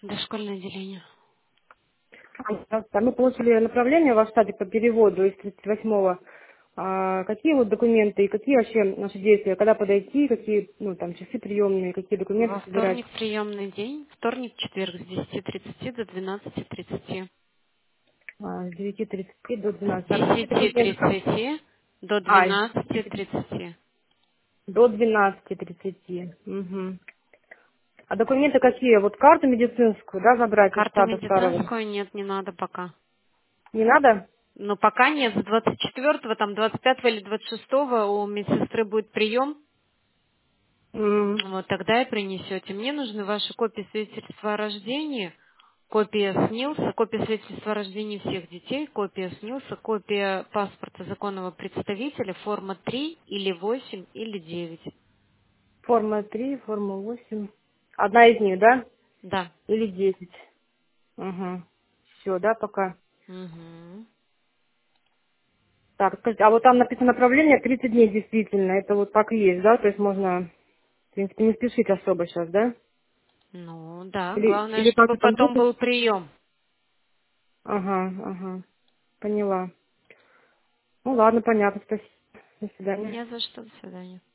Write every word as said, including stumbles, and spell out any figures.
Дошкольное отделение. А, Мы получили направление в ваш садик по переводу из тридцать восьмого. А, какие вот документы и какие вообще наши действия? Когда подойти, какие ну, там, часы приемные, какие документы Во собирать? вторник приемный день, вторник, четверг с десяти тридцати до двенадцати тридцати. А, с девяти тридцати до С двенадцати. А какие десяти документы? тридцати до А, с двенадцати десяти тридцати. до двенадцати тридцати. Угу. А документы какие? Вот карту медицинскую, да, забрать из Карту сада старого? медицинскую нет, не надо пока. Не надо? Но пока нет, с двадцать четвёртого, там двадцать пятого или двадцать шестого у медсестры будет прием. М, Вот тогда и принесете. Мне нужны ваши копии свидетельства о рождении, копия СНИЛСа, копия свидетельства о рождении всех детей, копия СНИЛСа, копия паспорта законного представителя, форма три или восемь или девять. Форма три, форма восемь. Одна из них, да? Да. Или десять? Угу. Все, да, пока. Мгм. Так, скажите, а вот там написано направление тридцать дней действительно. Это вот так и есть, да? То есть можно, в принципе, не спешить особо сейчас, да? Ну да, Или, главное, или чтобы как-то там потом будет? был прием. Ага, ага. Поняла. Ну ладно, понятно. Спасибо. До свидания. Не за что, до свидания.